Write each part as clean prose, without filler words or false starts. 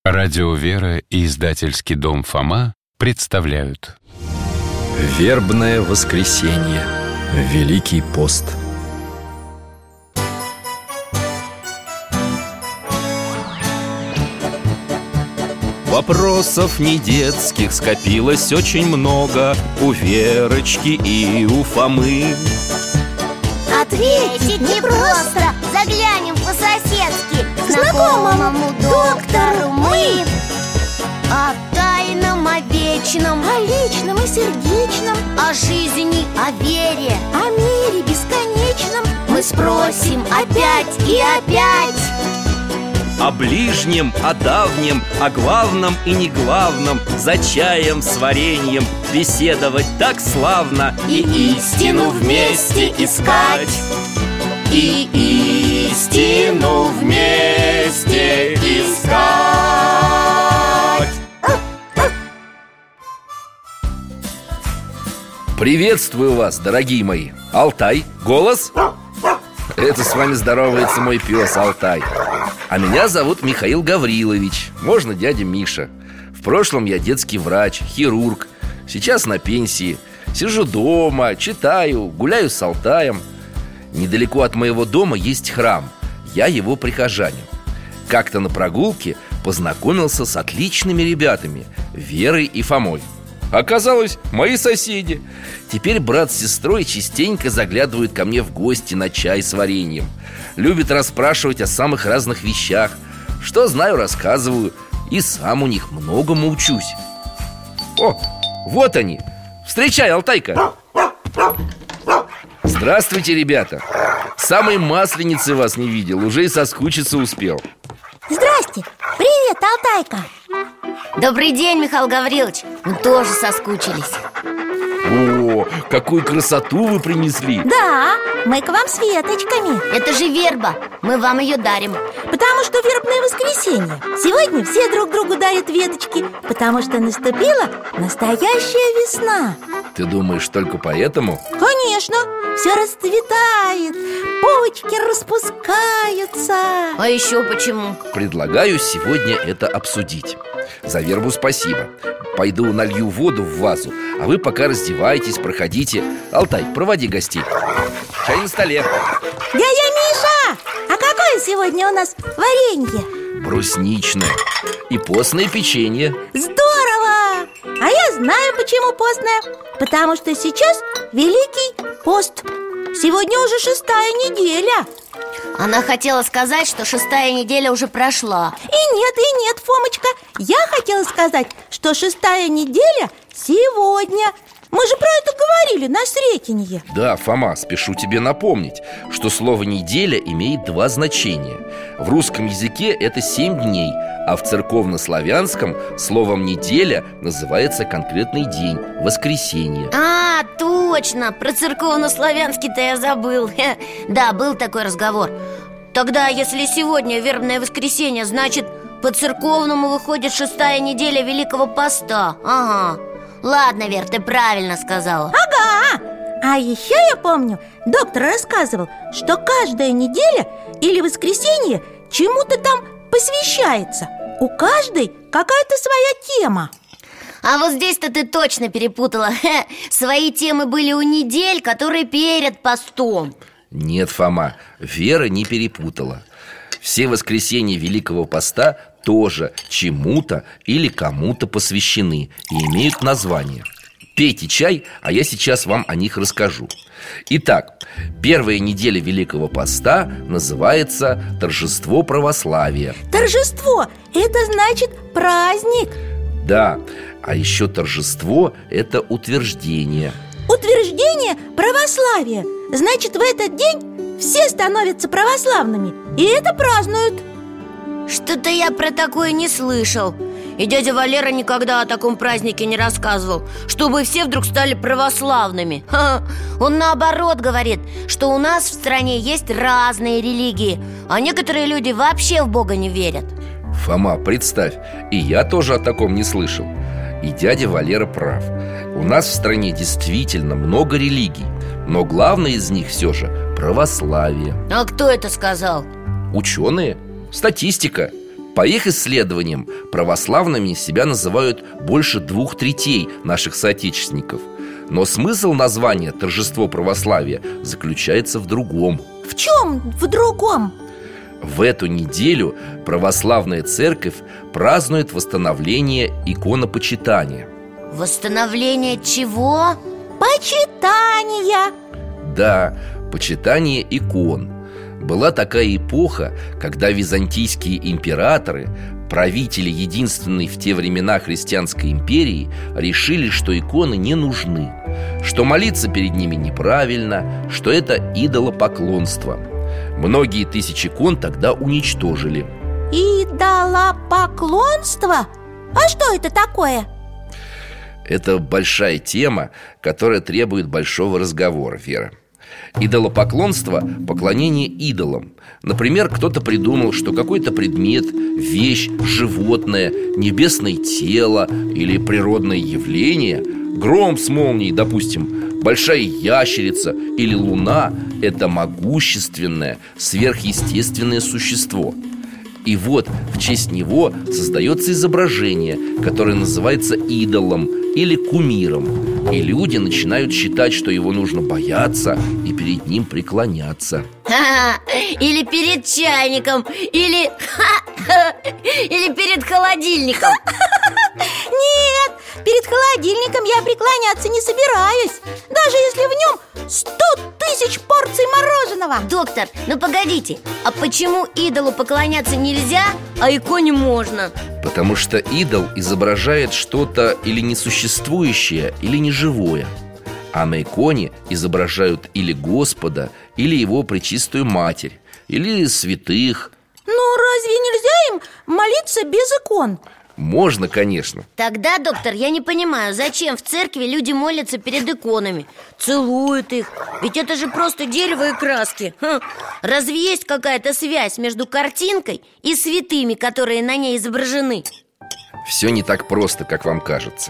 Радио «Вера» и издательский дом «Фома» представляют Вербное воскресенье. Великий пост. Вопросов не детских скопилось очень много у Верочки и у Фомы. Ответить непросто, заглянем по-соседски к знакомому доктору мы. О тайном, о вечном, о личном и сердечном, о жизни, о вере, о мире бесконечном мы спросим опять и опять. О ближнем, о давнем, о главном и неглавном, за чаем с вареньем беседовать так славно. И истину вместе искать, и истину вместе искать. Приветствую вас, дорогие мои. Алтай, голос? Это с вами здоровается мой пес Алтай. А меня зовут Михаил Гаврилович. Можно дядя Миша. В прошлом я детский врач, хирург. Сейчас на пенсии. Сижу дома, читаю, гуляю с Алтаем. Недалеко от моего дома есть храм. Я его прихожанин. Как-то на прогулке познакомился с отличными ребятами, Верой и Фомой. Оказалось, мои соседи. Теперь брат с сестрой частенько заглядывают ко мне в гости на чай с вареньем. Любят расспрашивать о самых разных вещах. Что знаю, рассказываю. И сам у них многому учусь. О, вот они. Встречай, Алтайка. Здравствуйте, ребята. Самой масленицы вас не видел, уже и соскучиться успел. Здрасте, привет, Алтайка. Добрый день, Михаил Гаврилович. Мы тоже соскучились. О, какую красоту вы принесли. Да, мы к вам с веточками. Это же верба, мы вам ее дарим. Потому что вербное воскресенье. Сегодня все друг другу дарят веточки, потому что наступила настоящая весна. Ты думаешь, только поэтому? Конечно, все расцветает, почки распускаются. А еще почему? Предлагаю сегодня это обсудить. За вербу спасибо. Пойду налью воду в вазу, а вы пока раздевайтесь, проходите. Алтай, проводи гостей. Чай на столе. Дядя Миша, а какое сегодня у нас варенье? Брусничное и постное печенье. Здорово! А я знаю, почему постное. Потому что сейчас Великий пост. Сегодня уже 6-я неделя. Она хотела сказать, что 6-я неделя уже прошла. И нет, Фомочка. Я хотела сказать, что 6-я неделя сегодня. Мы же про это говорили на Сретенье. Да, Фома, спешу тебе напомнить, что слово «неделя» имеет два значения. В русском языке это 7 дней, а в церковнославянском словом «неделя» называется конкретный день – воскресенье. А, точно, про церковнославянский-то я забыл. Да, был такой разговор. Тогда, если сегодня вербное воскресенье, значит, по-церковному выходит 6-я неделя Великого Поста. Ага. Ладно, Вер, ты правильно сказала. Ага! А еще я помню, доктор рассказывал, что каждая неделя или воскресенье чему-то там посвящается. У каждой какая-то своя тема. А вот здесь-то ты точно перепутала. Свои темы были у недель, которые перед постом. Нет, Фома, Вера не перепутала. Все воскресенья Великого Поста тоже чему-то или кому-то посвящены и имеют название. Пейте чай, а я сейчас вам о них расскажу. Итак, первая неделя Великого Поста называется Торжество православия. Торжество – это значит праздник. Да, а еще торжество – это утверждение. Утверждение православия. Значит, в этот день все становятся православными, и это празднуют. Что-то я про такое не слышал. И дядя Валера никогда о таком празднике не рассказывал, чтобы все вдруг стали православными. Он наоборот говорит, что у нас в стране есть разные религии, а некоторые люди вообще в Бога не верят. Фома, представь, и я тоже о таком не слышал. И дядя Валера прав. У нас в стране действительно много религий, но главное из них все же православие. А кто это сказал? Ученые, статистика. По их исследованиям, православными себя называют больше 2/3 наших соотечественников. Но смысл названия «Торжество православия» заключается в другом. В чем в другом? В эту неделю православная церковь празднует восстановление иконопочитания. Восстановление чего? Почитание. Да, почитание икон. Была такая эпоха, когда византийские императоры, правители единственной в те времена христианской империи, решили, что иконы не нужны, что молиться перед ними неправильно, что это идолопоклонство. Многие тысячи икон тогда уничтожили. Идолопоклонство? А что это такое? Это большая тема, которая требует большого разговора, Вера. Идолопоклонство – поклонение идолам. Например, кто-то придумал, что какой-то предмет, вещь, животное, небесное тело или природное явление, гром с молнией, допустим, большая ящерица или луна – это могущественное, сверхъестественное существо. И вот в честь него создается изображение, которое называется идолом или кумиром. И люди начинают считать, что его нужно бояться и перед ним преклоняться. Или перед чайником, или перед холодильником. Нет, перед холодильником я преклоняться не собираюсь, даже если в нем 100 000 порций мороженого. Доктор, ну погодите, а почему идолу поклоняться нельзя, а иконе можно? Потому что идол изображает что-то или несуществующее, или неживое. А на иконе изображают или Господа, или Его Пречистую Матерь, или святых. Но разве нельзя им молиться без икон? Можно, конечно. Тогда, доктор, я не понимаю, зачем в церкви люди молятся перед иконами, целуют их. Ведь это же просто дерево и краски. Разве есть какая-то связь между картинкой и святыми, которые на ней изображены? Все не так просто, как вам кажется.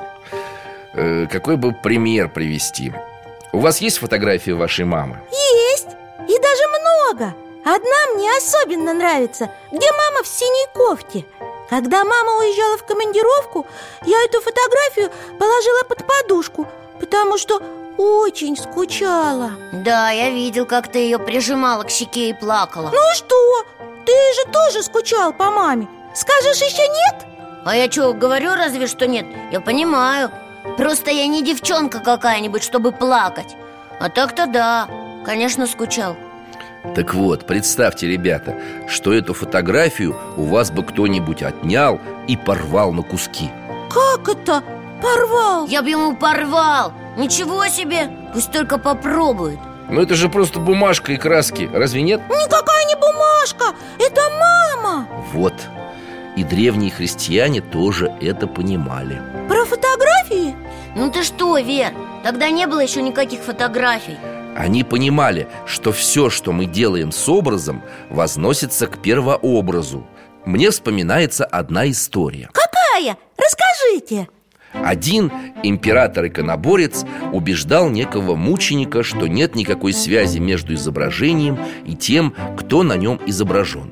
Какой бы пример привести? У вас есть фотография вашей мамы? Есть, и даже много. Одна мне особенно нравится, где мама в синей кофте. Когда мама уезжала в командировку, я эту фотографию положила под подушку, потому что очень скучала. Да, я видел, как ты ее прижимала к щеке и плакала. Ну что, ты же тоже скучал по маме. Скажешь, еще нет? А я что, говорю разве что нет? Я понимаю. Просто я не девчонка какая-нибудь, чтобы плакать. А так-то да, конечно, скучал. Так вот, представьте, ребята, что эту фотографию у вас бы кто-нибудь отнял и порвал на куски. Как это? Порвал? Я бы ему порвал. Ничего себе, пусть только попробует. Но это же просто бумажка и краски, разве нет? Никакая не бумажка, это мама. Вот, и древние христиане тоже это понимали. Про фотографии? Ну ты что, Вер, тогда не было еще никаких фотографий. Они понимали, что все, что мы делаем с образом, возносится к первообразу. Мне вспоминается одна история. Какая? Расскажите. Один император-иконоборец убеждал некого мученика, что нет никакой связи между изображением и тем, кто на нем изображен.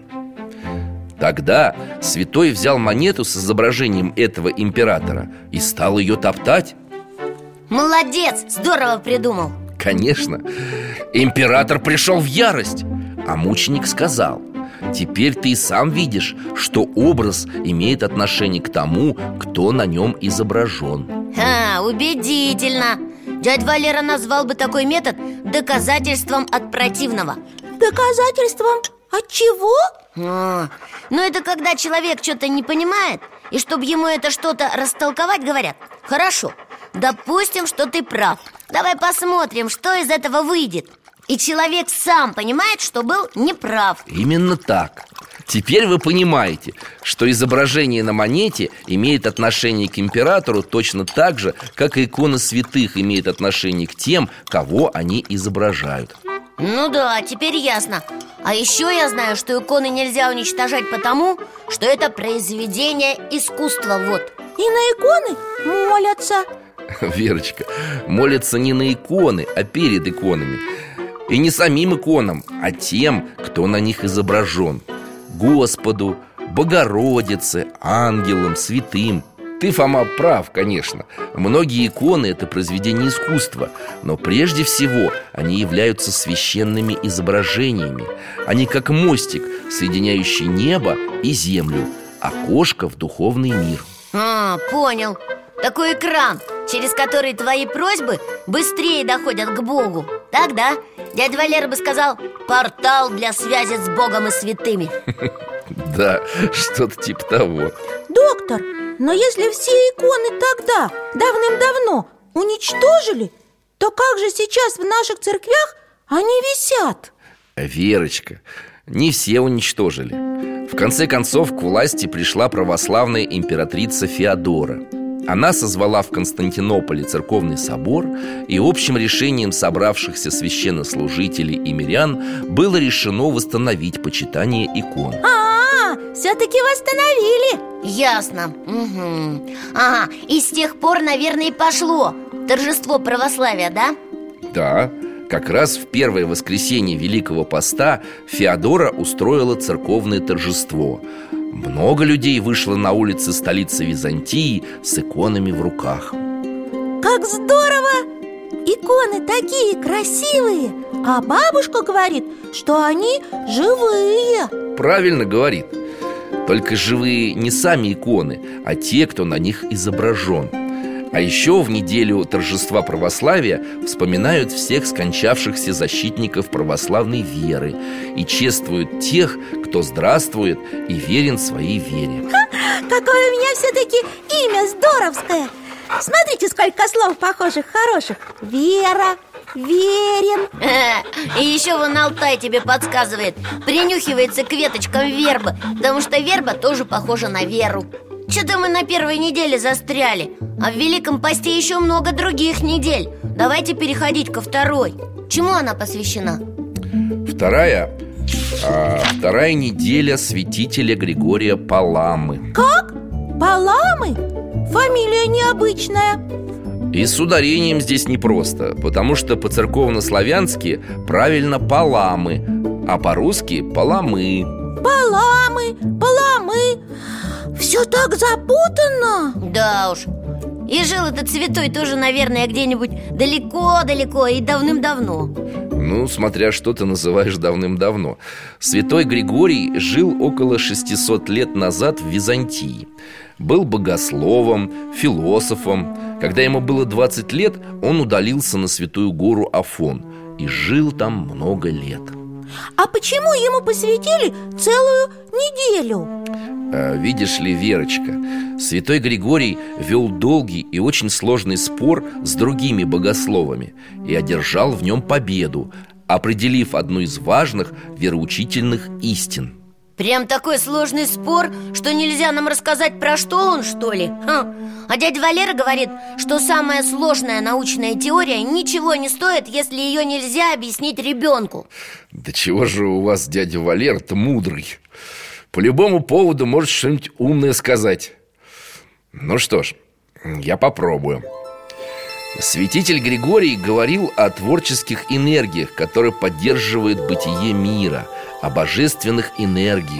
Тогда святой взял монету с изображением этого императора и стал ее топтать. Молодец, здорово придумал. Конечно, император пришел в ярость, а мученик сказал: теперь ты и сам видишь, что образ имеет отношение к тому, кто на нем изображен. Убедительно. Дядя Валера назвал бы такой метод доказательством от противного. Доказательством от чего? Ну это когда человек что-то не понимает, и чтобы ему это что-то растолковать, говорят: хорошо, допустим, что ты прав. Давай посмотрим, что из этого выйдет. И человек сам понимает, что был неправ. Именно так. Теперь вы понимаете, что изображение на монете имеет отношение к императору точно так же, как и икона святых имеет отношение к тем, кого они изображают. Ну да, теперь ясно. А еще я знаю, что иконы нельзя уничтожать потому, что это произведение искусства, вот. И на иконы молятся. Верочка, молятся не на иконы, а перед иконами. И не самим иконам, а тем, кто на них изображен: Господу, Богородице, ангелам, святым. Ты, Фома, прав, конечно. Многие иконы – это произведения искусства. Но прежде всего они являются священными изображениями. Они как мостик, соединяющий небо и землю, окошко в духовный мир. Понял. Такой экран, через который твои просьбы быстрее доходят к Богу. Так, да? Дядя Валера бы сказал: портал для связи с Богом и святыми. Да, что-то типа того. Доктор, но если все иконы тогда, давным-давно, уничтожили, то как же сейчас в наших церквях они висят? Верочка, не все уничтожили. В конце концов к власти пришла православная императрица Феодора. Она созвала в Константинополе церковный собор, и общим решением собравшихся священнослужителей и мирян было решено восстановить почитание икон. Все-таки восстановили. Ясно. Угу. Ага, и с тех пор, наверное, и пошло торжество православия, да? Да, как раз в первое воскресенье Великого Поста Феодора устроила церковное торжество. Много людей вышло на улицы столицы Византии с иконами в руках. Как здорово! Иконы такие красивые, а бабушка говорит, что они живые. Правильно говорит. Только живые не сами иконы, а те, кто на них изображен. А еще в неделю торжества православия вспоминают всех скончавшихся защитников православной веры и чествуют тех, кто здравствует и верен своей вере. Какое у меня все-таки имя здоровское! Смотрите, сколько слов похожих, хороших. Вера, верен. И еще вон Алтай тебе подсказывает. Принюхивается к веточкам вербы, потому что верба тоже похожа на веру. Что-то мы на первой неделе застряли, а в Великом Посте еще много других недель. Давайте переходить ко второй. Чему она посвящена? Вторая неделя святителя Григория Паламы. Как? Паламы? Фамилия необычная. И с ударением здесь непросто, потому что по-церковно-славянски правильно Паламы, а по-русски Паламы. Паламы, Паламы. Все так запутанно. Да уж. И жил этот святой тоже, наверное, где-нибудь далеко-далеко и давным-давно. Ну, смотря что ты называешь давным-давно. Святой Григорий жил около 600 лет назад в Византии. Был богословом, философом. Когда ему было 20 лет, он удалился на святую гору Афон и жил там много лет. А почему ему посвятили целую неделю? Видишь ли, Верочка, святой Григорий вел долгий и очень сложный спор с другими богословами и одержал в нем победу, определив одну из важных вероучительных истин. Прям такой сложный спор, что нельзя нам рассказать, про что он, что ли? А дядя Валера говорит, что самая сложная научная теория ничего не стоит, если ее нельзя объяснить ребенку. Да чего же у вас дядя Валера-то мудрый? По любому поводу может что-нибудь умное сказать. Ну что ж, я попробую. Святитель Григорий говорил о творческих энергиях, которые поддерживают бытие мира, о божественных энергиях.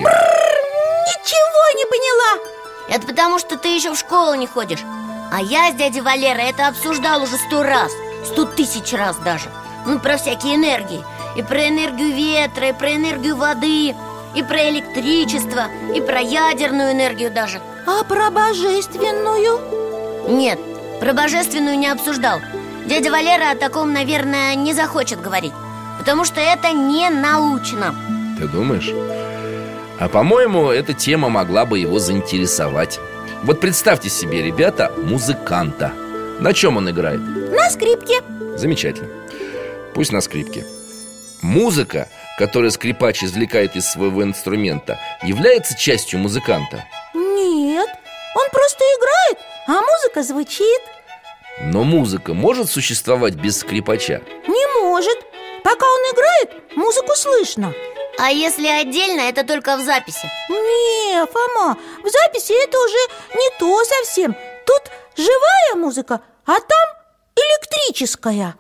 Ничего не поняла. Это потому, что ты еще в школу не ходишь. А я с дядей Валерой это обсуждал уже 100 раз, 100 тысяч раз даже. Ну, про всякие энергии. И про энергию ветра, и про энергию воды, и про электричество, и про ядерную энергию даже. А про божественную? Нет, про божественную не обсуждал. Дядя Валера о таком, наверное, не захочет говорить, потому что это не научно. Ты думаешь? А по-моему, эта тема могла бы его заинтересовать. Вот представьте себе, ребята, музыканта. На чем он играет? На скрипке. Замечательно. Пусть на скрипке. Музыка, которую скрипач извлекает из своего инструмента, является частью музыканта? Нет, он просто играет, а музыка звучит. Но музыка может существовать без скрипача? Не может. Пока он играет, музыку слышно. А если отдельно, это только в записи? Не, Фома, в записи это уже не то совсем. Тут живая музыка, а там электрическая.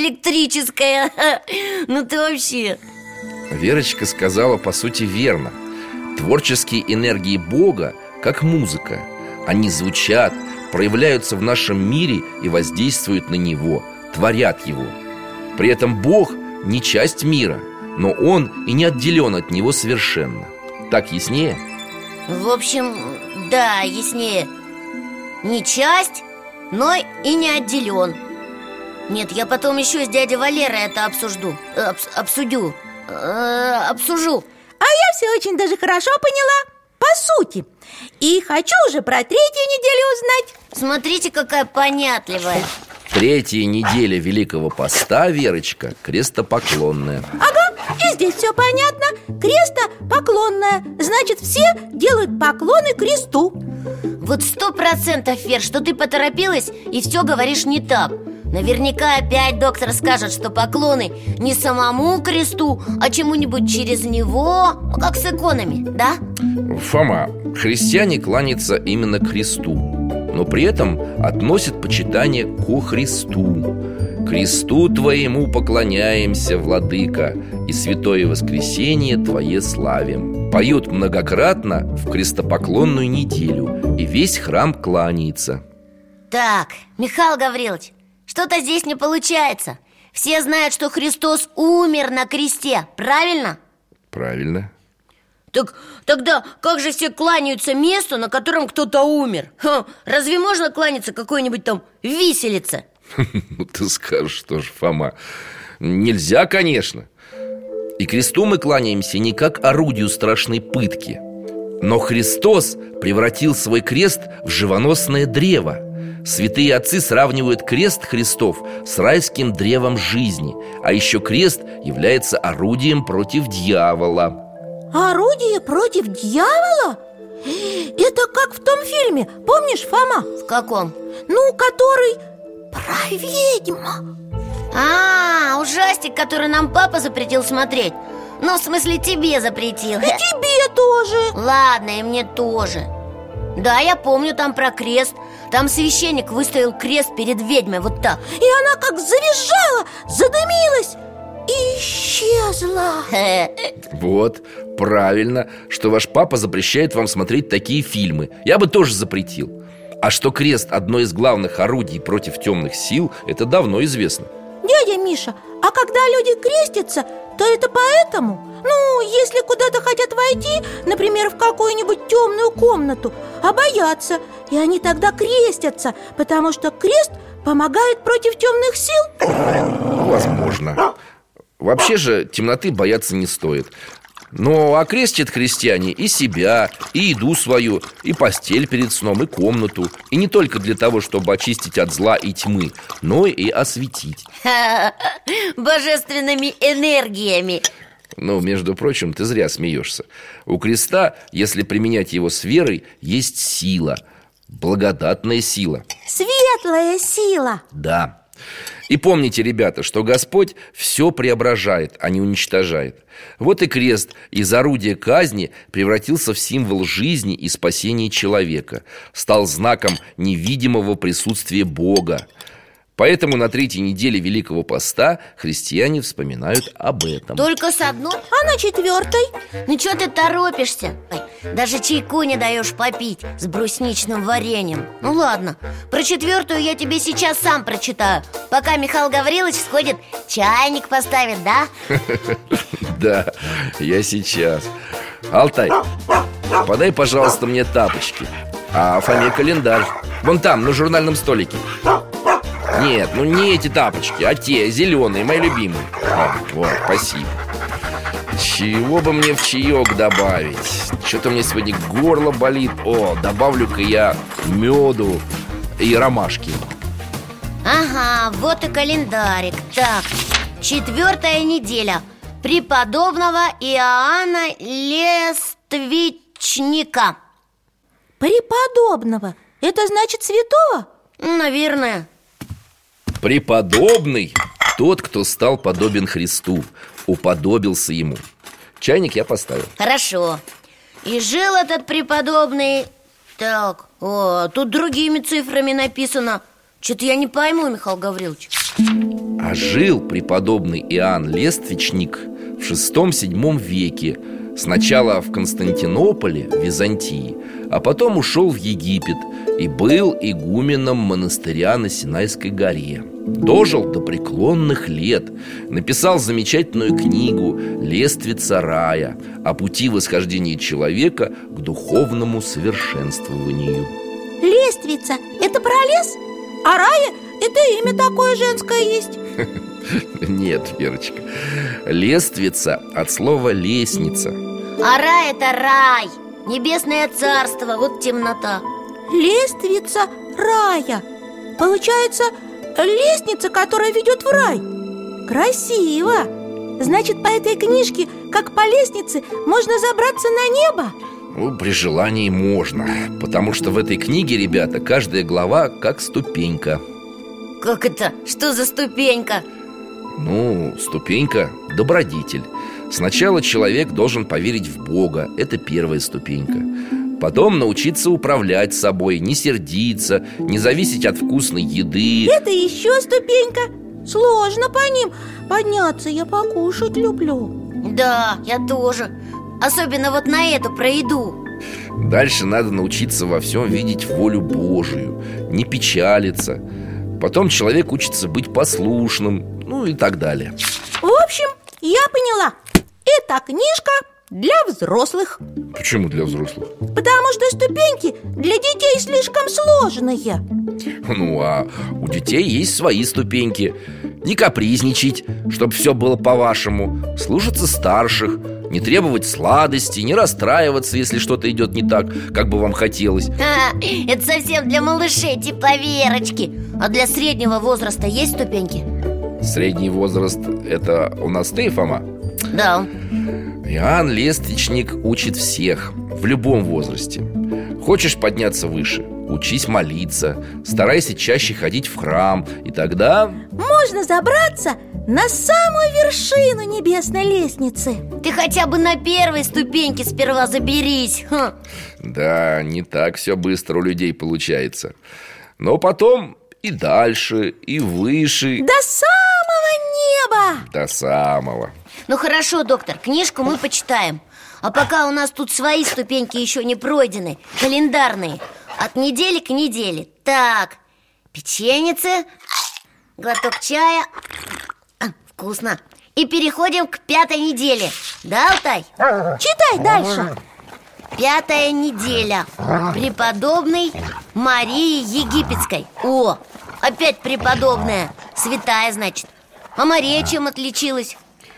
Электрическая. Ну ты вообще. Верочка сказала, по сути, верно. Творческие энергии Бога, как музыка. Они звучат, проявляются в нашем мире и воздействуют на него, творят его. При этом Бог не часть мира, но Он и не отделен от него совершенно. Так яснее? В общем, да, яснее. Не часть, но и не отделен. Нет, я потом еще с дядей Валерой это обсужу. А я все очень даже хорошо поняла, по сути. И хочу уже про 3-ю неделю узнать. Смотрите, какая понятливая. 3-я неделя Великого Поста, Верочка, крестопоклонная. Ага, и здесь все понятно. Крестопоклонная. Значит, все делают поклоны кресту. Вот 100%, Вер, что ты поторопилась и все говоришь не так. Наверняка опять доктор скажет, что поклоны не самому кресту, а чему-нибудь через него, как с иконами, да? Фома, христиане кланятся именно кресту, но при этом относят почитание ко Христу. Кресту Твоему поклоняемся, Владыка, и святое воскресенье Твое славим. Поют многократно в крестопоклонную неделю, и весь храм кланяется. Так, Михаил Гаврилович, что-то здесь не получается. Все знают, что Христос умер на кресте, правильно? Правильно. Так тогда как же все кланяются месту, на котором кто-то умер? Разве можно кланяться какой-нибудь там виселице? Ну ты скажешь, что ж, Фома. Нельзя, конечно. И кресту мы кланяемся не как орудию страшной пытки. Но Христос превратил свой крест в живоносное древо. Святые отцы сравнивают крест Христов с райским древом жизни. А еще крест является орудием против дьявола. Орудие против дьявола? Это как в том фильме, помнишь, Фома? В каком? Ну, который про ведьм. Ужастик, который нам папа запретил смотреть. Ну, в смысле, тебе запретил. И тебе тоже. Ладно, и мне тоже. Да, я помню там про крест. Там священник выставил крест перед ведьмой, вот так. И она как завизжала, задымилась и исчезла. Вот, правильно, что ваш папа запрещает вам смотреть такие фильмы. Я бы тоже запретил. А что крест – одно из главных орудий против темных сил, это давно известно. Дядя Миша, а когда люди крестятся, то это поэтому? Ну, если куда-то хотят войти, например, в какую-нибудь темную комнату, а боятся, и они тогда крестятся, потому что крест помогает против темных сил? Возможно. Вообще же темноты бояться не стоит. Но окрестят христиане и себя, и еду свою, и постель перед сном, и комнату. И не только для того, чтобы очистить от зла и тьмы, но и осветить. Божественными энергиями. Ну, между прочим, ты зря смеешься. У креста, если применять его с верой, есть сила. Благодатная сила. Светлая сила. Да. И помните, ребята, что Господь все преображает, а не уничтожает. Вот и крест из орудия казни превратился в символ жизни и спасения человека. Стал знаком невидимого присутствия Бога. Поэтому на 3-й неделе Великого Поста христиане вспоминают об этом. Только с одной? А на 4-й? Ну что ты торопишься? Даже чайку не даешь попить с брусничным вареньем. Ну ладно, про 4-ю я тебе сейчас сам прочитаю, пока Михаил Гаврилович сходит, чайник поставит, да? Да, я сейчас. Алтай, подай, пожалуйста, мне тапочки. А Фоме календарь. Вон там, на журнальном столике. Нет, ну не эти тапочки, а те, зеленые, мои любимые. Вот, спасибо. Чего бы мне в чаек добавить? Что-то мне сегодня горло болит. О, добавлю-ка я меду и ромашки. Ага, вот и календарик. Так, 4-я неделя преподобного Иоанна Лествичника. Преподобного? Это значит святого? Наверное. Преподобный – тот, кто стал подобен Христу, уподобился ему. Чайник я поставил. Хорошо. И жил этот преподобный... Так, тут другими цифрами написано. Что-то я не пойму, Михаил Гаврилович. А жил преподобный Иоанн Лествичник в VI-VII веке. Сначала в Константинополе, в Византии, а потом ушел в Египет и был игуменом монастыря на Синайской горе. Дожил до преклонных лет. Написал замечательную книгу «Лествица рая» о пути восхождения человека к духовному совершенствованию. Лествица – это про лес? А рая – это имя такое женское есть? Нет, Верочка, лествица от слова лестница. А рай – это рай, небесное царство, вот темнота. Лествица рая. Получается, лестница, которая ведет в рай. Красиво. Значит, по этой книжке, как по лестнице, можно забраться на небо? Ну, при желании можно. Потому что в этой книге, ребята, каждая глава как ступенька. Как это? Что за ступенька? Ну, ступенька – добродетель. Сначала человек должен поверить в Бога. Это первая ступенька. Потом научиться управлять собой, не сердиться, не зависеть от вкусной еды. Это еще ступенька. Сложно по ним подняться, я покушать люблю. Да, я тоже. Особенно вот на эту про еду. Дальше надо научиться во всем видеть волю Божию, не печалиться. Потом человек учится быть послушным, ну и так далее. В общем, я поняла. Это книжка для взрослых. Почему для взрослых? Потому что ступеньки для детей слишком сложные. Ну, а у детей есть свои ступеньки. Не капризничать, чтобы все было по-вашему. Слушаться старших, не требовать сладостей, не расстраиваться, если что-то идет не так, как бы вам хотелось. Это совсем для малышей, типа Верочки. А для среднего возраста есть ступеньки? Средний возраст – это у нас ты, Фома? Да. Иоанн Лествичник учит всех, в любом возрасте. Хочешь подняться выше? Учись молиться, старайся чаще ходить в храм. И тогда... можно забраться на самую вершину небесной лестницы. Ты хотя бы на первой ступеньке сперва заберись. Да, не так все быстро у людей получается. Но потом и дальше, и выше. До самого неба. До самого. Ну хорошо, доктор, книжку мы почитаем. А пока у нас тут свои ступеньки еще не пройдены, календарные. От недели к неделе. Так, печеницы, глоток чая. Вкусно. И переходим к 5-й неделе. Да, Алтай? Читай дальше. 5-я неделя. Преподобной Марии Египетской. О, опять преподобная. Святая, значит. А Мария чем отличилась?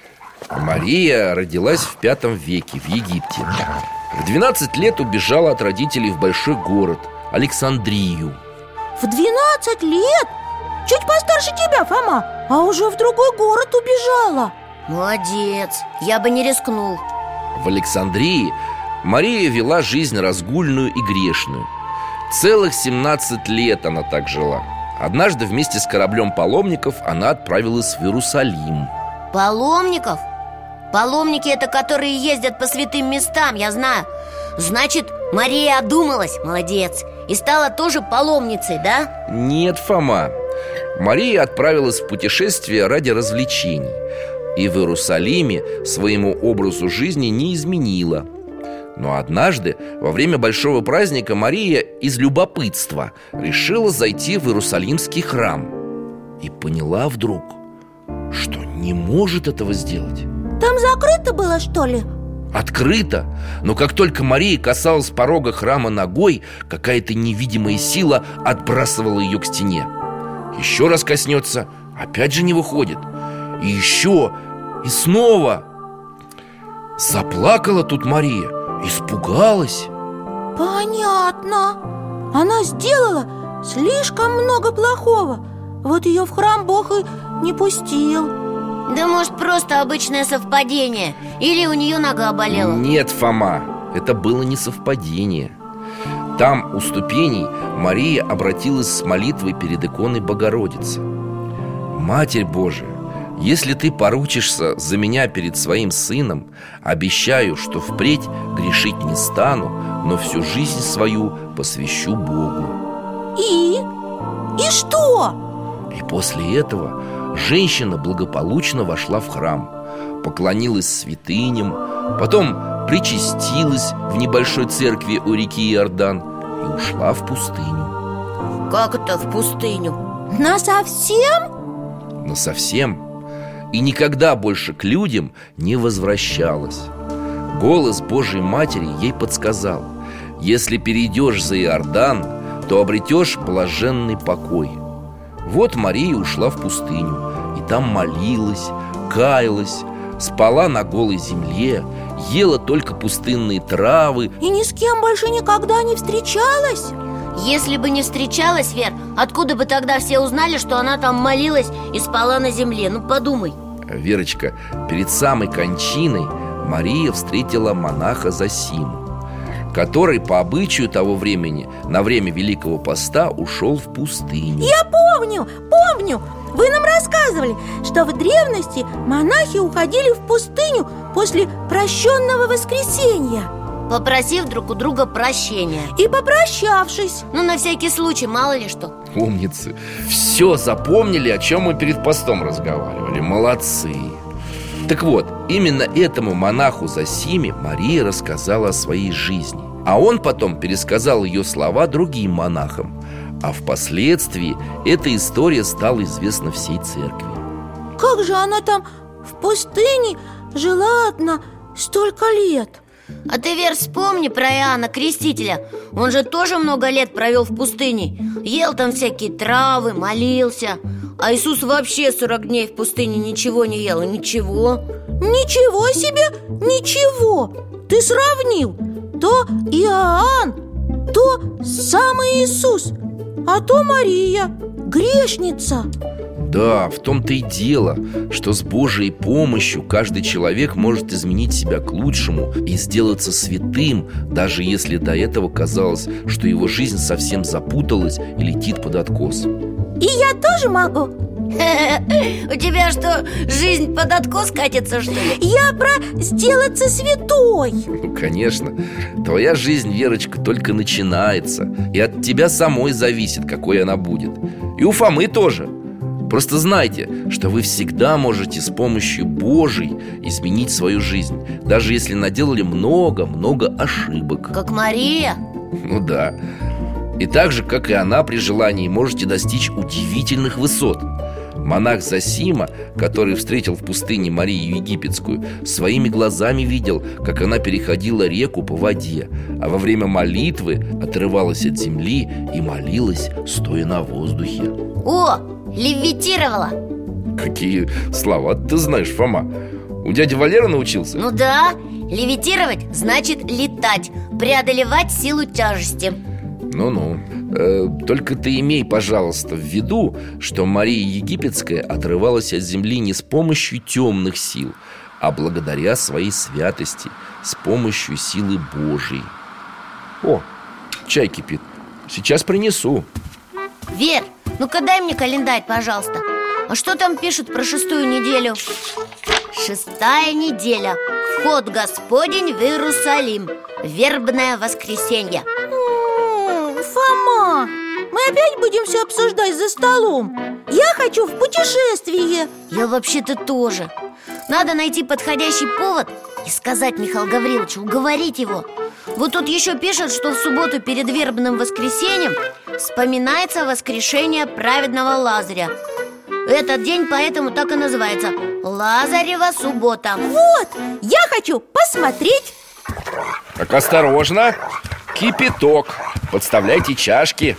Мария родилась в V веке в Египте. В 12 лет убежала от родителей в большой город Александрию. В 12 лет? Чуть постарше тебя, Фома. А уже в другой город убежала. Молодец, я бы не рискнул. В Александрии Мария вела жизнь разгульную и грешную. Целых 17 лет она так жила. Однажды вместе с кораблем паломников она отправилась в Иерусалим. Паломников? Паломники – это которые ездят по святым местам, я знаю. Значит, Мария одумалась, молодец, и стала тоже паломницей, да? Нет, Фома. Мария отправилась в путешествие ради развлечений. И в Иерусалиме своему образу жизни не изменила. Но однажды, во время большого праздника, Мария из любопытства решила зайти в Иерусалимский храм. И поняла вдруг, что не может этого сделать. Там закрыто было, что ли? Открыто. Но как только Мария касалась порога храма ногой, какая-то невидимая сила отбрасывала ее к стене. Еще раз коснется, опять же не выходит. И еще, и снова. Заплакала тут Мария, испугалась. Понятно. Она сделала слишком много плохого. Вот ее в храм Бог и не пустил. Да может просто обычное совпадение. Или у нее нога болела. Нет, Фома, это было не совпадение. Там, у ступеней, Мария обратилась с молитвой перед иконой Богородицы. Матерь Божия, если ты поручишься за меня перед своим сыном, обещаю, что впредь грешить не стану, но всю жизнь свою посвящу Богу. И что? И после этого женщина благополучно вошла в храм, поклонилась святыням, потом причастилась в небольшой церкви у реки Иордан и ушла в пустыню. Как это в пустыню? Насовсем? Насовсем. И никогда больше к людям не возвращалась. Голос Божьей Матери ей подсказал: если перейдешь за Иордан, то обретешь блаженный покой. Вот Мария ушла в пустыню, и там молилась, каялась, спала на голой земле, ела только пустынные травы. И ни с кем больше никогда не встречалась? Если бы не встречалась, Вер, откуда бы тогда все узнали, что она там молилась и спала на земле? Ну подумай. Верочка, перед самой кончиной Мария встретила монаха Зосиму, который по обычаю того времени на время Великого Поста ушел в пустыню. Я помню! Вы нам рассказывали, что в древности монахи уходили в пустыню после прощенного воскресенья, Попросив друг у друга прощения. и попрощавшись. Ну, на всякий случай, мало ли что. Умницы. Все запомнили, о чем мы перед постом разговаривали. Молодцы. Так вот, именно этому монаху Зосиме Мария рассказала о своей жизни. А он потом пересказал ее слова другим монахам. А впоследствии эта история стала известна всей церкви. Как же она там в пустыне жила одна столько лет? А ты, Вер, вспомни про Иоанна Крестителя. Он же тоже много лет провел в пустыне. Ел там всякие травы, молился. А Иисус вообще 40 дней в пустыне ничего не ел. И ничего. Ничего себе, ничего! Ты сравнил. То Иоанн, то самый Иисус, а то Мария, грешница. Да, в том-то и дело, что с Божьей помощью каждый человек может изменить себя к лучшему и сделаться святым, даже если до этого казалось, что его жизнь совсем запуталась и летит под откос. И я тоже могу? У тебя что, жизнь под откос катится, что ли? Я про сделаться святой. Ну, конечно, твоя жизнь, Верочка, только начинается. И от тебя самой зависит, какой она будет. И у Фомы тоже. Просто знайте, что вы всегда можете с помощью Божьей изменить свою жизнь, даже если наделали много-много ошибок. Как Мария? Ну да. И так же, как и она, при желании можете достичь удивительных высот. Монах Зосима, который встретил в пустыне Марию Египетскую, своими глазами видел, как она переходила реку по воде, а во время молитвы отрывалась от земли и молилась, стоя на воздухе. О, левитировала. Какие слова ты знаешь, Фома? У дяди Валеры научился? Ну да, левитировать значит летать, преодолевать силу тяжести. Ну-ну. Только ты имей, пожалуйста, в виду, что Мария Египетская отрывалась от земли не с помощью темных сил, а благодаря своей святости, с помощью силы Божьей. О, чай кипит. Сейчас принесу. Вер, ну-ка дай мне календарь, пожалуйста. А что там пишут про 6-ю неделю? 6-я неделя. Вход Господень в Иерусалим. Вербное воскресенье. Фома, мы опять будем все обсуждать за столом. Я хочу в путешествие. Я вообще-то тоже. Надо найти подходящий повод и сказать Михаилу Гавриловичу, уговорить его. Вот тут еще пишут, что в субботу перед вербным воскресеньем вспоминается воскрешение праведного Лазаря. Этот день поэтому так и называется – Лазарева суббота. Вот, я хочу посмотреть. Так осторожно. Кипяток. Подставляйте чашки.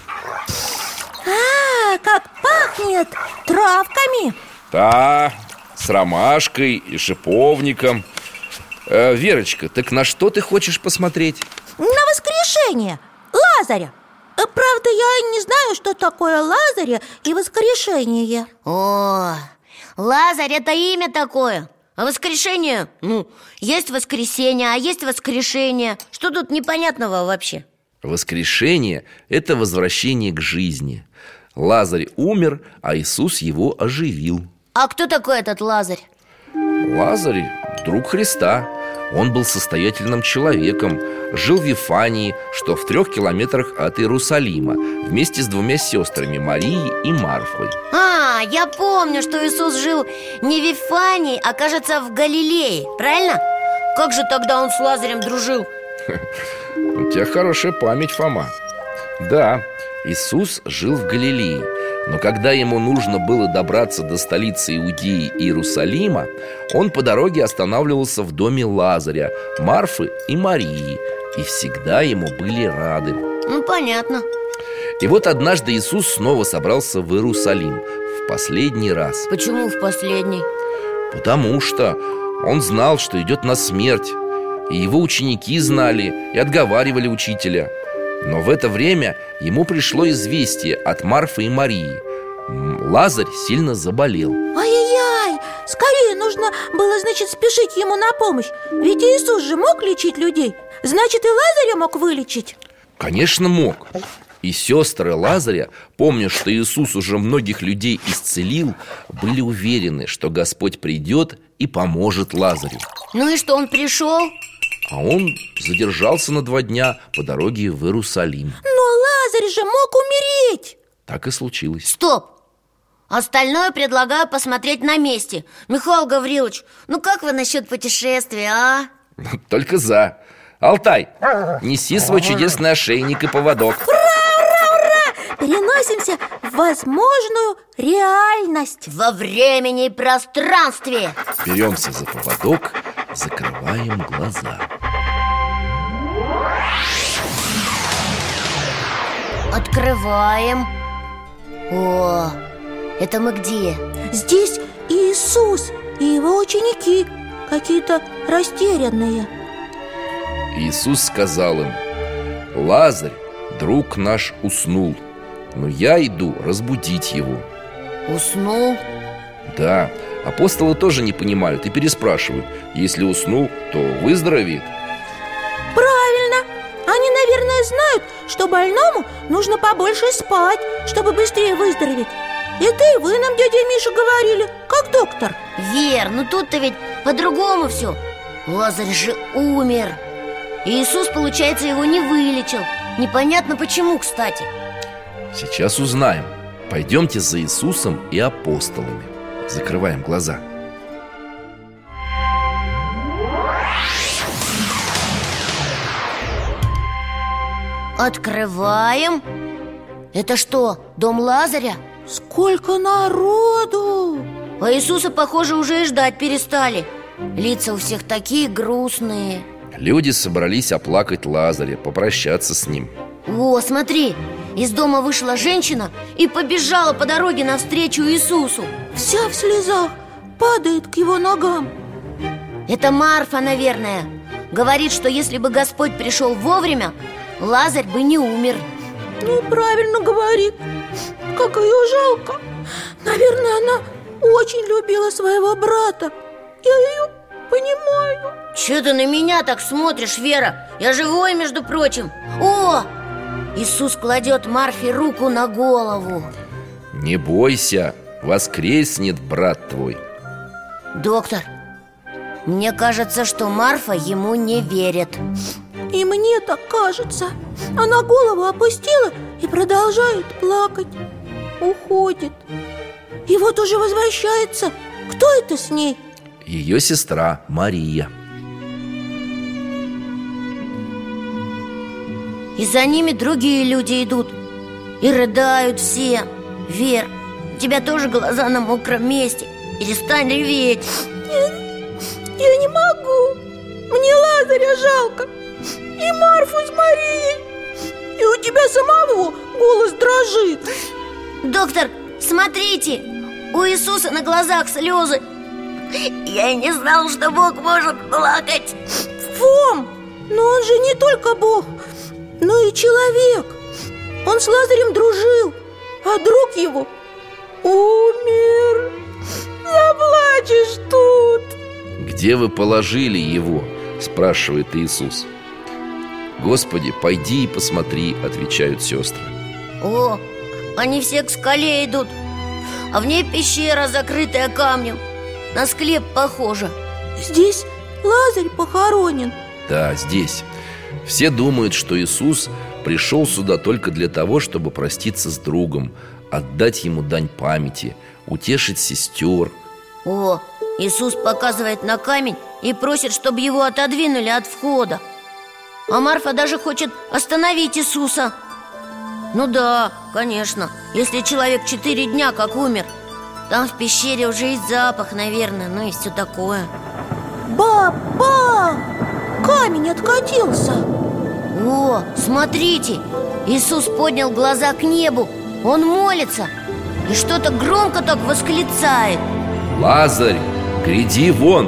Как пахнет травками. Да, с ромашкой и шиповником. Верочка, так на что ты хочешь посмотреть? На воскрешение Лазаря. Правда, я не знаю, что такое Лазаря и воскрешение. О, Лазарь – это имя такое. А воскрешение? Ну, есть воскресенье, а есть воскрешение. Что тут непонятного вообще? Воскрешение – это возвращение к жизни. Лазарь умер, а Иисус его оживил. А кто такой этот Лазарь? Лазарь – друг Христа. Он был состоятельным человеком, жил в Вифании, что в 3 километрах от Иерусалима, вместе с 2 сестрами Марией и Марфой. Я помню, что Иисус жил не в Вифании, а, кажется, в Галилее, правильно? Как же тогда он с Лазарем дружил? У тебя хорошая память, Фома. Да, Иисус жил в Галилее. Но когда ему нужно было добраться до столицы Иудеи Иерусалима, он по дороге останавливался в доме Лазаря, Марфы и Марии. И всегда ему были рады. Ну, понятно. И вот однажды Иисус снова собрался в Иерусалим в последний раз. Почему в последний? Потому что он знал, что идет на смерть. И его ученики знали и отговаривали учителя. Но в это время ему пришло известие от Марфы и Марии. Лазарь сильно заболел. Ай-яй-яй! Скорее нужно было, значит, спешить ему на помощь. Ведь Иисус же мог лечить людей. Значит, и Лазаря мог вылечить. Конечно, мог. И сестры Лазаря, помня, что Иисус уже многих людей исцелил, были уверены, что Господь придет и поможет Лазарю. Ну и что, он пришел? А он задержался на 2 дня по дороге в Иерусалим. Но Лазарь же мог умереть. Так и случилось. Стоп! Остальное предлагаю посмотреть на месте. Михаил Гаврилович, ну как вы насчет путешествия, а? Только за. Алтай, неси свой чудесный ошейник и поводок. Переносимся в возможную реальность. Во времени и пространстве. Беремся за поводок, закрываем глаза. Открываем. О, это мы где? Здесь Иисус и его ученики, какие-то растерянные. Иисус сказал им: Лазарь, друг наш, уснул, но я иду разбудить его. Уснул? Да, апостолы тоже не понимают и переспрашивают: если уснул, то выздоровеет. Правильно! Они, наверное, знают, что больному нужно побольше спать, чтобы быстрее выздороветь. Это и вы нам, дядя Миша, говорили, как доктор. Вер, ну тут-то ведь по-другому все. Лазарь же умер. Иисус, получается, его не вылечил. Непонятно почему, кстати. Сейчас узнаем. Пойдемте за Иисусом и апостолами. Закрываем глаза. Открываем. Это что, дом Лазаря? Сколько народу! А Иисуса, похоже, уже и ждать перестали. Лица у всех такие грустные. Люди собрались оплакать Лазаря, попрощаться с ним. О, смотри, из дома вышла женщина и побежала по дороге навстречу Иисусу. Вся в слезах, падает к его ногам. Это Марфа, наверное. Говорит, что если бы Господь пришел вовремя, Лазарь бы не умер. Ну, правильно говорит. Как ее жалко. Наверное, она очень любила своего брата. Я ее понимаю. Че ты на меня так смотришь, Вера? Я живой, между прочим. О! Иисус кладет Марфе руку на голову. Не бойся, воскреснет брат твой. Доктор, мне кажется, что Марфа ему не верит. И мне так кажется. Она голову опустила и продолжает плакать. Уходит. И вот уже возвращается. Кто это с ней? Ее сестра Мария. И за ними другие люди идут. И рыдают все. Вер, у тебя тоже глаза на мокром месте. Перестань реветь. Я не могу. Мне Лазаря жалко. И Марфу с Марией. И у тебя самого голос дрожит. Доктор, смотрите, у Иисуса на глазах слезы. Я и не знал, что Бог может плакать. Фом, но он же не только Бог, но и человек. Он с Лазарем дружил, а друг его умер. Заплачешь тут. Где вы положили его? Спрашивает Иисус. Господи, пойди и посмотри, отвечают сестры. О, они все к скале идут. А в ней пещера, закрытая камнем. На склеп похоже. Здесь Лазарь похоронен. Да, здесь. Все думают, что Иисус пришел сюда только для того, чтобы проститься с другом, отдать ему дань памяти, утешить сестер. О, Иисус показывает на камень и просит, чтобы его отодвинули от входа. А Марфа даже хочет остановить Иисуса. Ну да, конечно, если человек 4 дня как умер, там в пещере уже есть запах, наверное, ну и все такое. Баба! Камень откатился. О, смотрите, Иисус поднял глаза к небу. Он молится и что-то громко так восклицает. Лазарь, гряди вон!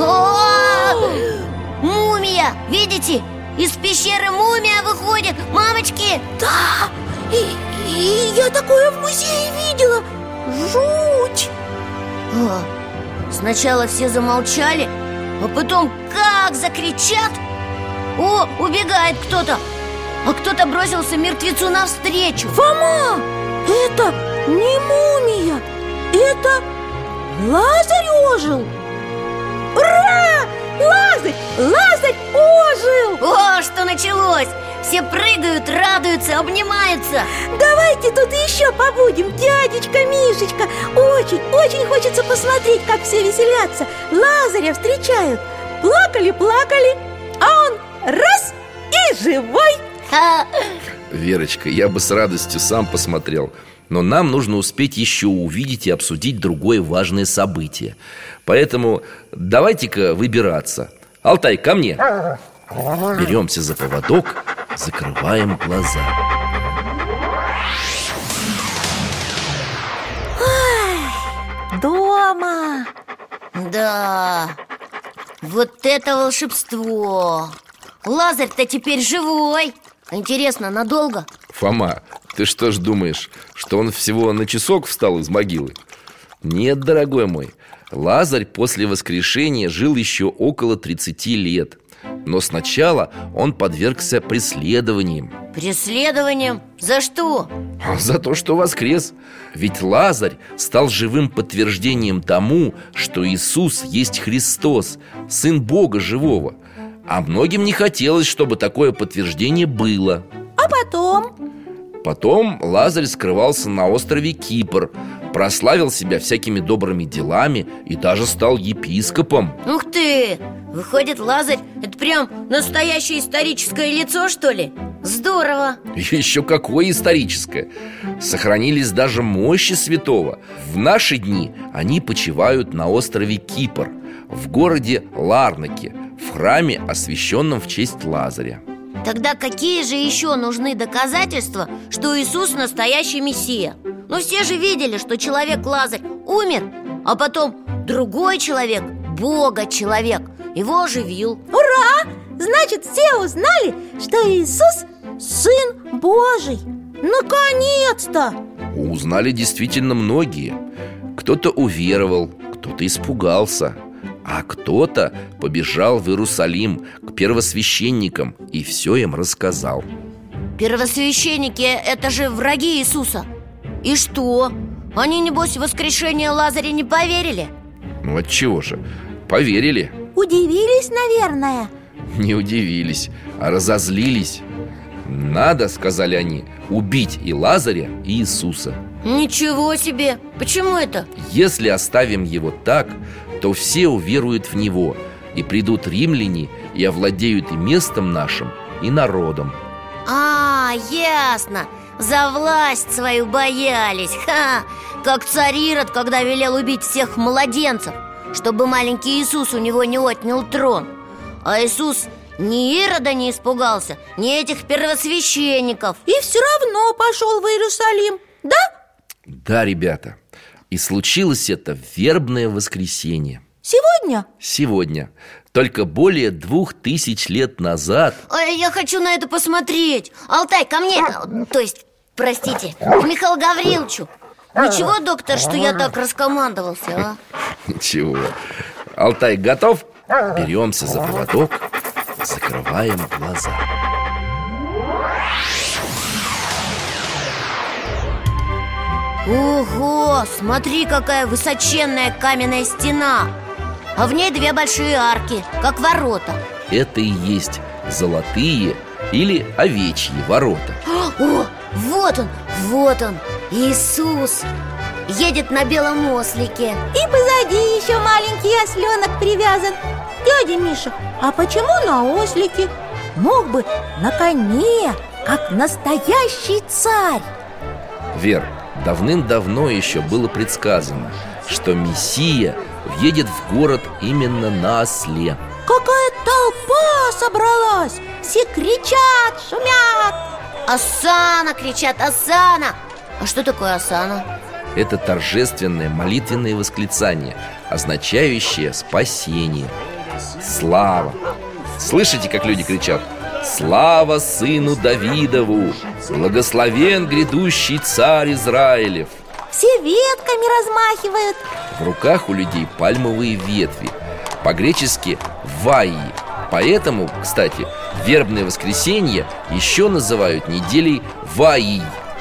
Мумия, видите? Из пещеры мумия выходит, мамочки! Да, и я такое в музее видела. Жуть! Сначала все замолчали, а потом как закричат. О, убегает кто-то. А кто-то бросился мертвецу навстречу. Фома, это не мумия, это Лазарь ожил. Ура! Лазарь ожил! О, что началось! Все прыгают, радуются, обнимаются. Давайте тут еще побудем, дядечка Мишечка. Очень хочется посмотреть, как все веселятся, Лазаря встречают. Плакали, а он раз и живой. Верочка, я бы с радостью сам посмотрел, но нам нужно успеть еще увидеть и обсудить другое важное событие. Поэтому давайте-ка выбираться. Алтай, ко мне. Беремся за поводок, закрываем глаза. Дома. Да, вот это волшебство. Лазарь-то теперь живой. Интересно, надолго? Фома, ты что ж думаешь, что он всего на часок встал из могилы? Нет, дорогой мой, Лазарь после воскрешения жил еще около 30 лет. Но сначала он подвергся преследованиям. Преследованием? За что? За то, что воскрес. Ведь Лазарь стал живым подтверждением тому, что Иисус есть Христос, Сын Бога живого. А многим не хотелось, чтобы такое подтверждение было. А потом? Потом Лазарь скрывался на острове Кипр, прославил себя всякими добрыми делами и даже стал епископом. Ух ты! Выходит, Лазарь – это прям настоящее историческое лицо, что ли? Здорово! Еще какое историческое! Сохранились даже мощи святого. В наши дни они почивают на острове Кипр, в городе Ларнаке, в храме, освященном в честь Лазаря. Тогда какие же еще нужны доказательства, что Иисус настоящий Мессия? Ну все же видели, что человек Лазарь умер, а потом другой человек, Бога-человек, его оживил. Ура! Значит, все узнали, что Иисус – Сын Божий. Наконец-то! Узнали действительно многие. Кто-то уверовал, кто-то испугался, а кто-то побежал в Иерусалим к первосвященникам и все им рассказал. Первосвященники – это же враги Иисуса. И что? Они, небось, в воскрешение Лазаря не поверили? Ну отчего же? Поверили. Удивились, наверное. Не удивились, а разозлились. Надо, сказали они, убить и Лазаря, и Иисуса. Ничего себе! Почему это? Если оставим его так, то все уверуют в него, и придут римляне и овладеют и местом нашим, и народом. Ясно. За власть свою боялись. Как царь Ирод, когда велел убить всех младенцев, чтобы маленький Иисус у него не отнял трон. А Иисус ни Ирода не испугался, ни этих первосвященников. И все равно пошел в Иерусалим, да? Да, ребята. И случилось это в вербное воскресенье. Сегодня? Сегодня. Только более 2000 лет назад. Я хочу на это посмотреть. Алтай, ко мне. То есть, простите, к Михаилу Гавриловичу. Ничего, доктор, что я так раскомандовался, а? Ничего. Алтай, готов? Беремся за поводок, закрываем глаза. Ого, смотри, какая высоченная каменная стена. А в ней 2 большие арки, как ворота. Это и есть золотые или овечьи ворота. О, вот он, Иисус. едет на белом ослике. И позади еще маленький осленок привязан. Дядя Миша, а почему на ослике? Мог бы на коне, как настоящий царь. Вер, давным-давно еще было предсказано, что Мессия въедет в город именно на осле. Какая толпа собралась! Все кричат, шумят. Осанна, кричат, осанна. А что такое осанна? Это торжественное молитвенное восклицание, означающее спасение. Слава! Слышите, как люди кричат? Слава сыну Давидову! Благословен грядущий царь Израилев! Все ветками размахивают. В руках у людей пальмовые ветви, по-гречески «ваи». Поэтому, кстати, вербное воскресенье еще называют неделей «ваи».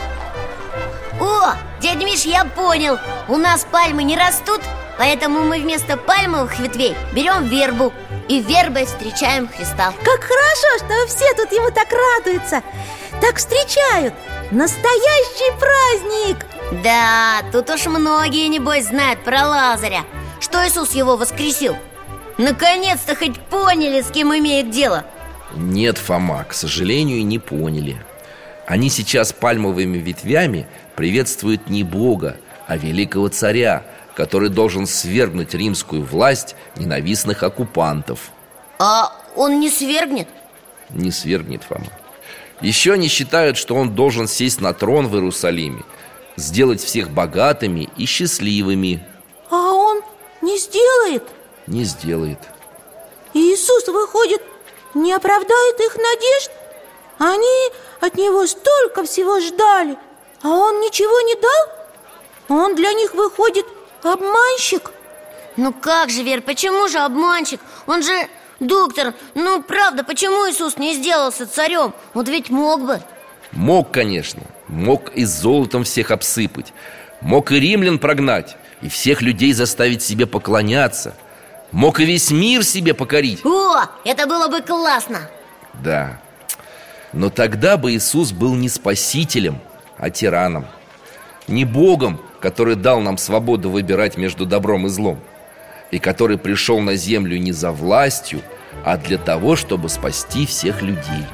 О, дядя Миш, я понял. У нас пальмы не растут, поэтому мы вместо пальмовых ветвей берем вербу и вербой встречаем Христа. Как хорошо, что все тут ему так радуются. Так встречают. Настоящий праздник. Да, тут уж многие, небось, знают про Лазаря, что Иисус его воскресил. Наконец-то хоть поняли, с кем имеют дело. Нет, Фома, к сожалению, не поняли. Они сейчас пальмовыми ветвями приветствуют не Бога, а великого царя, который должен свергнуть римскую власть ненавистных оккупантов. А он не свергнет? Не свергнет, Фома. Еще они считают, что он должен сесть на трон в Иерусалиме, сделать всех богатыми и счастливыми. А он не сделает? Не сделает. И Иисус, выходит, не оправдает их надежд? Они от него столько всего ждали, а он ничего не дал? Он для них, выходит, обманщик? Ну как же, Вер, почему же обманщик? Он же доктор. Ну правда, почему Иисус не сделался царем? Вот ведь мог бы. Мог, конечно. Мог и золотом всех обсыпать. Мог и римлян прогнать, и всех людей заставить себе поклоняться. Мог и весь мир себе покорить. О, это было бы классно. Да. Но тогда бы Иисус был не спасителем, а тираном. Не Богом, который дал нам свободу выбирать между добром и злом, и который пришел на землю не за властью, а для того, чтобы спасти всех людей.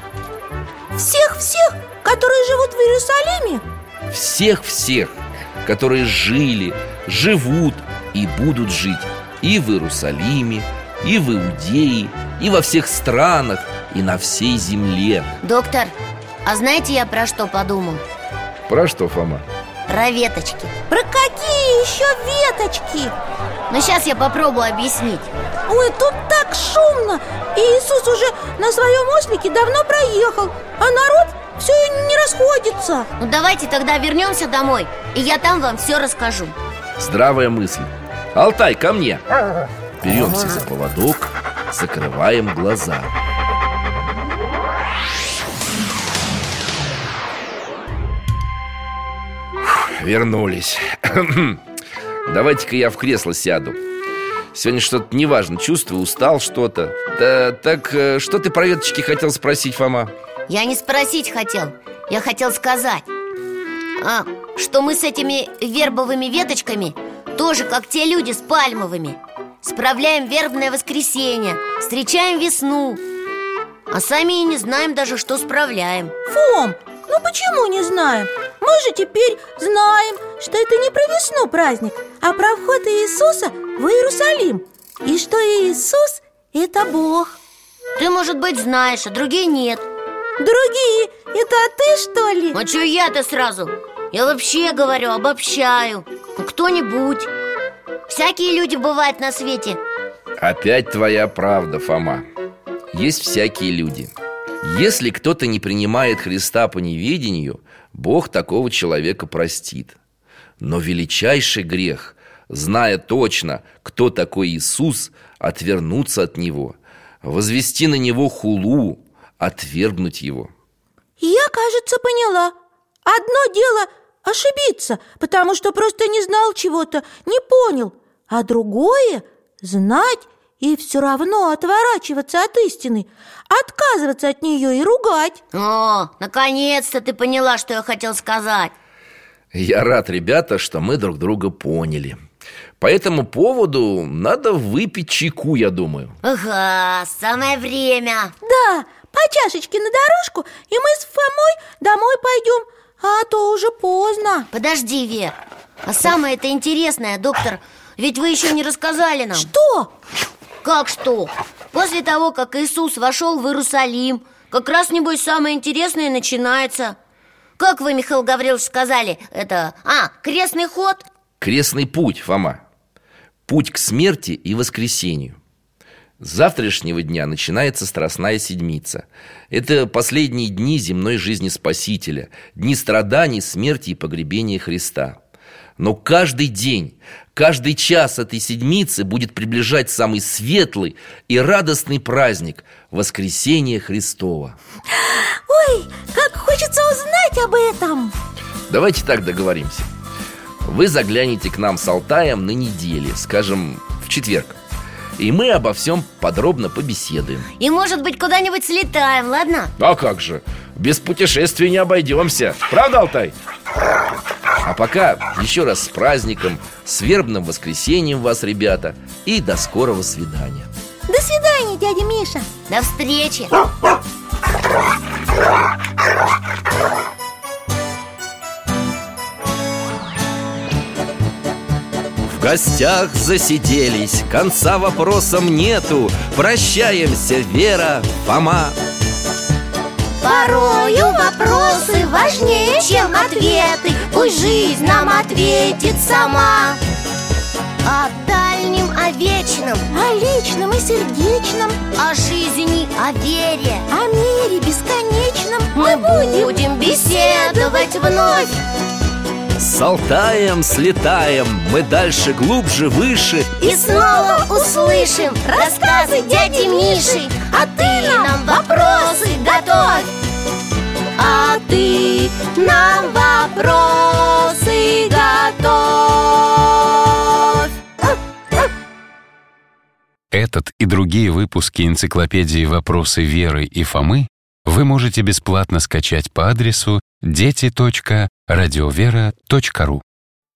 Всех-всех, которые живут в Иерусалиме? Всех-всех, которые жили, живут и будут жить и в Иерусалиме, и в Иудее, и во всех странах, и на всей земле. Доктор, а знаете, я про что подумал? Про что, Фома? Про веточки. Про какие еще веточки? Но сейчас я попробую объяснить. Ой, тут так шумно. И Иисус уже на своем ослике давно проехал, а народ все не расходится. Ну давайте тогда вернемся домой, и я там вам все расскажу. Здравая мысль. Алтай, ко мне. Беремся за поводок, закрываем глаза. Вернулись. Давайте-ка я в кресло сяду. Сегодня что-то неважно, чувствую, устал что-то. Да, так, что ты про веточки хотел спросить, Фома? Я не спросить хотел, я хотел сказать, что мы с этими вербовыми веточками тоже как те люди с пальмовыми. Справляем вербное воскресенье, встречаем весну, а сами и не знаем даже, что справляем. Фом, ну почему не знаем? Мы же теперь знаем, что это не про весну праздник, а про вход Иисуса в Иерусалим. И что Иисус – это Бог. Ты, может быть, знаешь, а другие нет. Другие – это ты, что ли? А чё я-то сразу? Я вообще говорю, обобщаю. Ну, кто-нибудь. Всякие люди бывают на свете. Опять твоя правда, Фома. Есть всякие люди. Если кто-то не принимает Христа по неведению, Бог такого человека простит. Но величайший грех, зная точно, кто такой Иисус, отвернуться от Него, возвести на Него хулу, отвергнуть Его. Я, кажется, поняла. Одно дело ошибиться, потому что просто не знал чего-то, не понял. А другое – знать и все равно отворачиваться от истины, отказываться от нее и ругать. О, наконец-то ты поняла, что я хотел сказать. Я рад, ребята, что мы друг друга поняли. По этому поводу надо выпить чайку, я думаю. Ага, самое время. Да, по чашечке на дорожку, и мы с Фомой домой пойдем, а то уже поздно. Подожди, Вер, а самое-то интересное, доктор, ведь вы еще не рассказали нам. Что? Как что? После того, как Иисус вошел в Иерусалим, как раз, небось, самое интересное начинается. Как вы, Михаил Гаврилович, сказали, это... крестный ход? Крестный путь, Фома. Путь к смерти и воскресению. С завтрашнего дня начинается Страстная Седмица. Это последние дни земной жизни Спасителя, дни страданий, смерти и погребения Христа. Но каждый день, каждый час этой седмицы будет приближать самый светлый и радостный праздник – Воскресение Христово. Ой, как хочется узнать об этом. Давайте так договоримся. Вы загляните к нам с Алтаем на неделе, скажем, в четверг, и мы обо всем подробно побеседуем. И, может быть, куда-нибудь слетаем, ладно? А как же, без путешествий не обойдемся. Правда, Алтай? А пока еще раз с праздником, с вербным воскресеньем вас, ребята, и до скорого свидания. До свидания, дядя Миша. До встречи. В гостях засиделись, конца вопросам нету. Прощаемся, Вера, Фома. Порою вопросы важнее, чем ответы. Пусть жизнь нам ответит сама. О дальнем, о вечном, О личном и сердечном, о жизни, о вере о мире бесконечном мы будем беседовать вновь. С Алтаем слетаем, мы дальше, глубже, выше. И снова услышим рассказы дяди Миши. А ты нам вопросы готовь. А ты нам вопросы готовь. Этот и другие выпуски энциклопедии «Вопросы Веры и Фомы» вы можете бесплатно скачать по адресу дети.радиовера.ру.